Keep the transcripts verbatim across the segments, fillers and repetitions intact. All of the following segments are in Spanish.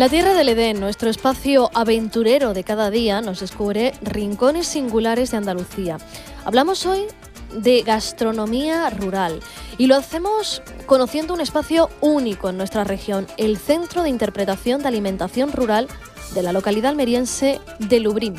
la Tierra del Edén, nuestro espacio aventurero de cada día, nos descubre rincones singulares de Andalucía. Hablamos hoy de gastronomía rural y lo hacemos conociendo un espacio único en nuestra región, el Centro de Interpretación de Alimentación Rural de la localidad almeriense de Lubrín.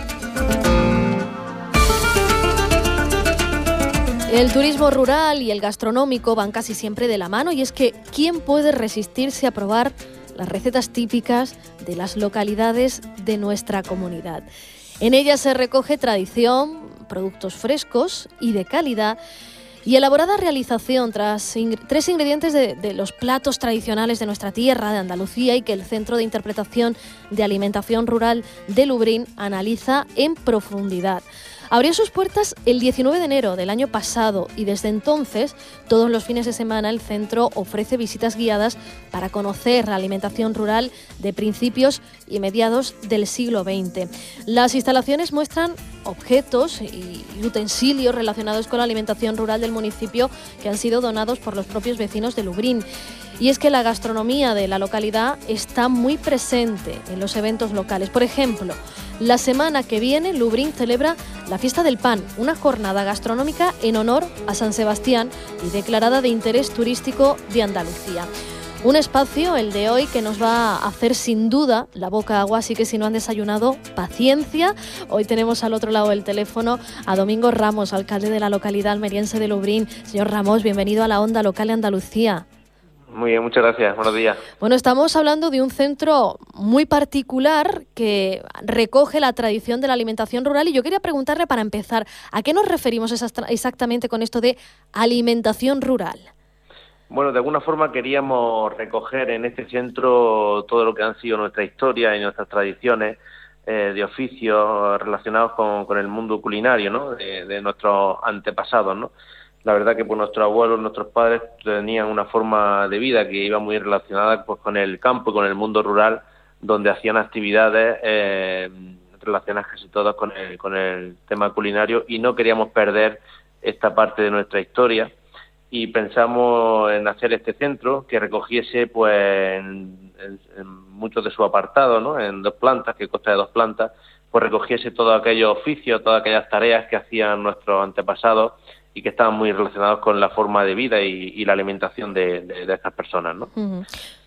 El turismo rural y el gastronómico van casi siempre de la mano, y es que ¿quién puede resistirse a probar las recetas típicas de las localidades de nuestra comunidad? En ellas se recoge tradición, productos frescos y de calidad y elaborada realización tras ing- tres ingredientes de, de los platos tradicionales de nuestra tierra, de Andalucía, y que el Centro de Interpretación de Alimentación Rural de Lubrín analiza en profundidad. Abrió sus puertas el diecinueve de enero del año pasado y desde entonces, todos los fines de semana, el centro ofrece visitas guiadas para conocer la alimentación rural de principios y mediados del siglo veinte. Las instalaciones muestran objetos y utensilios relacionados con la alimentación rural del municipio que han sido donados por los propios vecinos de Lubrín. Y es que la gastronomía de la localidad está muy presente en los eventos locales. Por ejemplo, la semana que viene Lubrín celebra la Fiesta del Pan, una jornada gastronómica en honor a San Sebastián y declarada de interés turístico de Andalucía. Un espacio, el de hoy, que nos va a hacer sin duda la boca agua, así que si no han desayunado, paciencia. Hoy tenemos al otro lado del teléfono a Domingo Ramos, alcalde de la localidad almeriense de Lubrín. Señor Ramos, bienvenido a la Onda Local de Andalucía. Muy bien, muchas gracias. Buenos días. Bueno, estamos hablando de un centro muy particular que recoge la tradición de la alimentación rural y yo quería preguntarle, para empezar, ¿a qué nos referimos exactamente con esto de alimentación rural? Bueno, de alguna forma queríamos recoger en este centro todo lo que han sido nuestra historia y nuestras tradiciones eh, de oficios relacionados con, con el mundo culinario, ¿no? De, de nuestros antepasados, ¿no? La verdad que pues, nuestros abuelos, nuestros padres tenían una forma de vida que iba muy relacionada pues, con el campo y con el mundo rural, donde hacían actividades eh, relacionadas casi todas con el, con el tema culinario, y no queríamos perder esta parte de nuestra historia, y pensamos en hacer este centro que recogiese pues en, en, en muchos de sus apartados, ¿no? En dos plantas, que consta de dos plantas, pues recogiese todos aquellos oficios, todas aquellas tareas que hacían nuestros antepasados y que estaban muy relacionados con la forma de vida y, y la alimentación de, de, de estas personas, ¿no? Uh-huh.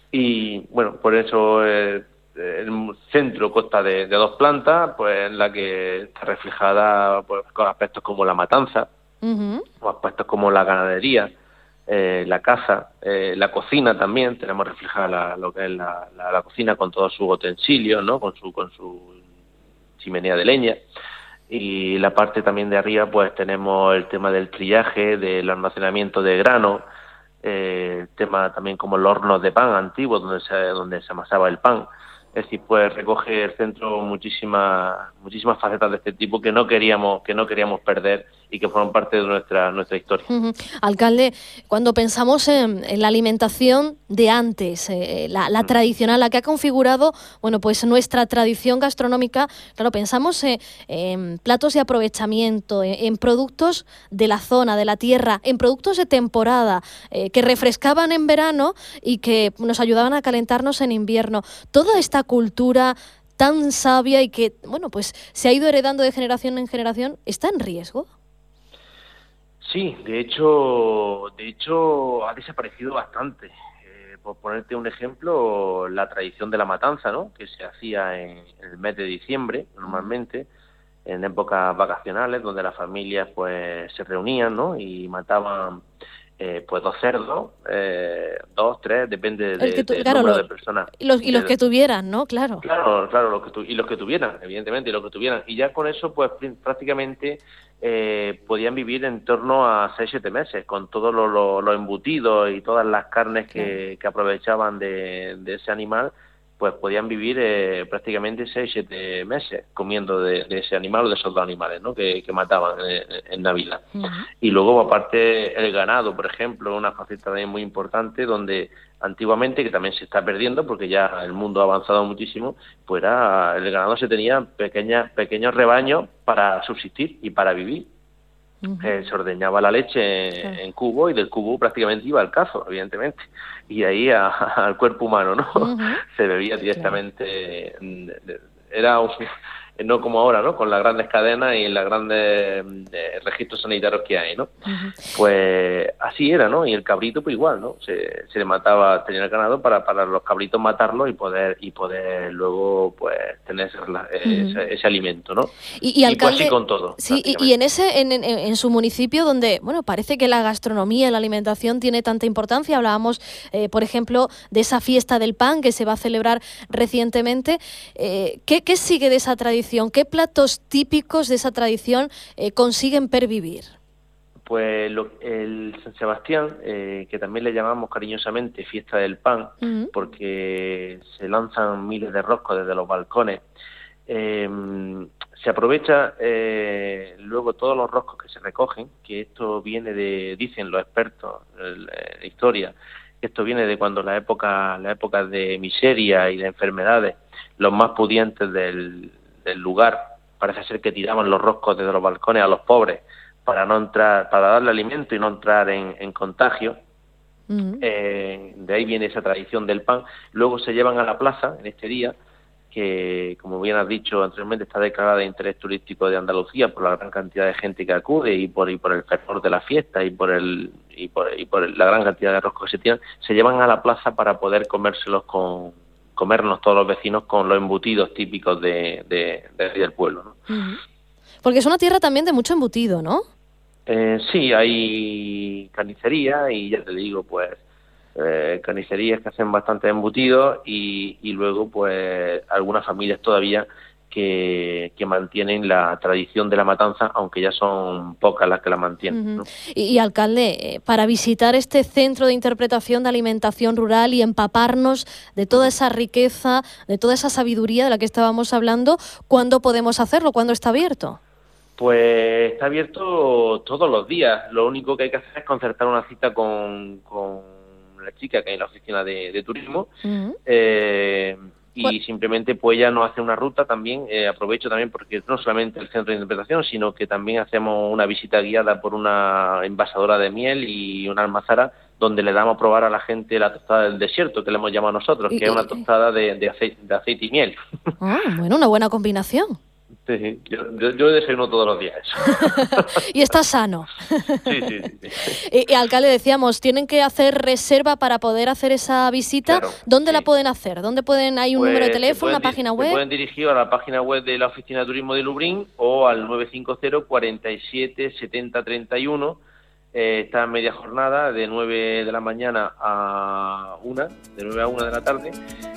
Y bueno, por eso eh, el centro consta de, de dos plantas, pues en la que está reflejada pues, con aspectos como la matanza, uh-huh, o aspectos como la ganadería, eh, la caza, eh, la cocina también. Tenemos reflejada la, lo que es la, la, la cocina con todos sus utensilios, ¿no? Con su con su chimenea de leña. Y la parte también de arriba, pues tenemos el tema del trillaje, del almacenamiento de grano, eh, tema también como los hornos de pan antiguos donde se donde se amasaba el pan. Es decir, pues recoge el centro muchísimas muchísimas facetas de este tipo que no queríamos que no queríamos perder y que fueron parte de nuestra nuestra historia. Uh-huh. Alcalde, cuando pensamos en, en la alimentación de antes, eh, la, la uh-huh. tradicional, la que ha configurado, bueno, pues nuestra tradición gastronómica, claro, pensamos eh, en platos de aprovechamiento, en, en productos de la zona, de la tierra, en productos de temporada, eh, que refrescaban en verano y que nos ayudaban a calentarnos en invierno. Toda esta cultura tan sabia y que, bueno, pues se ha ido heredando de generación en generación, ¿está en riesgo? Sí, de hecho, de hecho ha desaparecido bastante. Eh, por ponerte un ejemplo, la tradición de la matanza, ¿no? Que se hacía en, en el mes de diciembre, normalmente, en épocas vacacionales, donde las familias pues se reunían, ¿no? Y mataban eh, pues dos cerdos, eh, dos, tres, depende de, tu, del claro, número lo, de personas. Y los, y los de, que tuvieran, ¿no? Claro. Claro, claro, los que tu, y los que tuvieran, evidentemente, y los que tuvieran. Y ya con eso, pues prácticamente eh, podían vivir en torno a seis, siete meses, con todos los lo, lo embutidos y todas las carnes que, claro. que aprovechaban de, de ese animal, pues podían vivir eh, prácticamente seis, siete meses comiendo de, de ese animal o de esos dos animales, ¿no? que, que mataban en, en Navidad. Uh-huh. Y luego, aparte, el ganado, por ejemplo, una faceta también muy importante, donde antiguamente, que también se está perdiendo porque ya el mundo ha avanzado muchísimo, pues era, el ganado se tenía pequeñas, pequeños rebaños para subsistir y para vivir. Uh-huh. Eh, se ordeñaba la leche en, en cubo y del cubo prácticamente iba al cazo, evidentemente, y ahí a, a, al cuerpo humano, ¿no? Uh-huh. Se bebía directamente, claro. Era un, no como ahora, ¿no? Con las grandes cadenas y los grandes eh, registros sanitarios que hay, ¿no? Uh-huh. Pues así era, ¿no? Y el cabrito pues igual, ¿no? Se, se le mataba, tenía el ganado para, para los cabritos matarlos y poder y poder luego pues tener ese, uh-huh. ese, ese alimento, ¿no? Y, y, alcalde, y pues así con todo. Sí, y, y en ese en, en, en su municipio donde, bueno, parece que la gastronomía y la alimentación tiene tanta importancia, hablábamos, eh, por ejemplo, de esa fiesta del pan que se va a celebrar recientemente, eh, ¿qué, qué sigue de esa tradición? ¿Qué platos típicos de esa tradición eh, consiguen pervivir? Pues lo, el San Sebastián, eh, que también le llamamos cariñosamente fiesta del pan, uh-huh. porque se lanzan miles de roscos desde los balcones. Eh, se aprovecha eh, luego todos los roscos que se recogen, que esto viene de, dicen los expertos en la historia, esto viene de cuando la época, la época de miseria y de enfermedades, los más pudientes del del lugar, parece ser que tiraban los roscos desde los balcones a los pobres para no entrar, para darle alimento y no entrar en, en contagio. Uh-huh. Eh, de ahí viene esa tradición del pan. Luego se llevan a la plaza en este día, que como bien has dicho anteriormente está declarada de interés turístico de Andalucía por la gran cantidad de gente que acude y por y por el fervor de la fiesta y por el y por, y por la gran cantidad de roscos que se tiran, se llevan a la plaza para poder comérselos con comernos todos los vecinos con los embutidos típicos de, de, de del pueblo, ¿no? Uh-huh. Porque es una tierra también de mucho embutido, ¿no? Eh, sí, hay carnicería y ya te digo, pues, eh, carnicerías que hacen bastante embutidos y, y luego, pues, algunas familias todavía que, que mantienen la tradición de la matanza, aunque ya son pocas las que la mantienen, uh-huh. ¿no? Y, y, alcalde, para visitar este centro de interpretación de alimentación rural y empaparnos de toda esa riqueza, de toda esa sabiduría de la que estábamos hablando, ¿cuándo podemos hacerlo? ¿Cuándo está abierto? Pues está abierto todos los días. Lo único que hay que hacer es concertar una cita con, con la chica que hay en la oficina de, de turismo. Uh-huh. Eh, y ¿Cuál? Simplemente pues ella nos hace una ruta también, eh, aprovecho también porque no solamente el centro de interpretación, sino que también hacemos una visita guiada por una envasadora de miel y una almazara donde le damos a probar a la gente la tostada del desierto, que le hemos llamado nosotros, que es una tostada de, de, aceite, de aceite y miel. Ah, bueno, una buena combinación. Sí, yo, yo, yo desayuno todos los días. Y está sano. Sí, sí, sí. sí. Y, y, alcalde, decíamos, tienen que hacer reserva para poder hacer esa visita. Claro, ¿Dónde sí. la pueden hacer? ¿Dónde pueden? ¿Hay un pues número de teléfono, una página web? Se pueden dirigir a la página web de la Oficina de Turismo de Lubriñ o al nueve cinco cero, cuarenta y siete, setenta, treinta y uno. Eh, está en media jornada, de nueve de la mañana a una, de nueve a una de la tarde,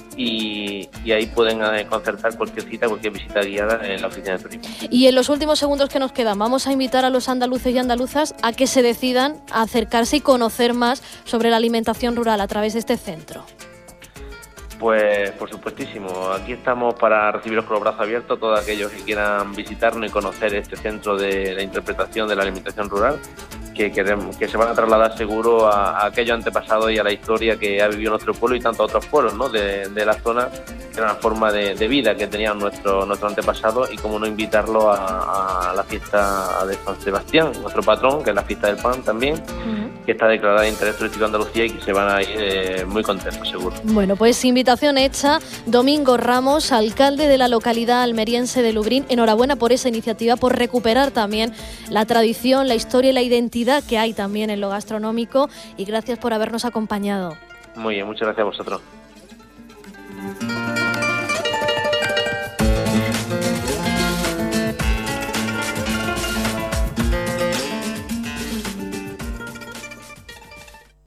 y, y ahí pueden eh, concertar cualquier cita, cualquier visita guiada en la oficina de turismo. Y en los últimos segundos que nos quedan, vamos a invitar a los andaluces y andaluzas a que se decidan a acercarse y conocer más sobre la alimentación rural a través de este centro. Pues por supuestísimo, aquí estamos para recibiros con los brazos abiertos todos aquellos que quieran visitarnos y conocer este centro de la interpretación de la alimentación rural, que, queremos, que se van a trasladar seguro a, a aquellos antepasados y a la historia que ha vivido nuestro pueblo y tantos otros pueblos, ¿no? de, de la zona, que era una forma de, de vida que tenían nuestros nuestro antepasados, y cómo no invitarlo a, a la fiesta de San Sebastián, nuestro patrón, que es la fiesta del pan también, uh-huh. que está declarada de interés turístico de Andalucía y que se van a ir eh, muy contentos, seguro. Bueno, pues invitación hecha. Domingo Ramos, alcalde de la localidad almeriense de Lubriñ, enhorabuena por esa iniciativa, por recuperar también la tradición, la historia y la identidad que hay también en lo gastronómico, y gracias por habernos acompañado. Muy bien, muchas gracias a vosotros.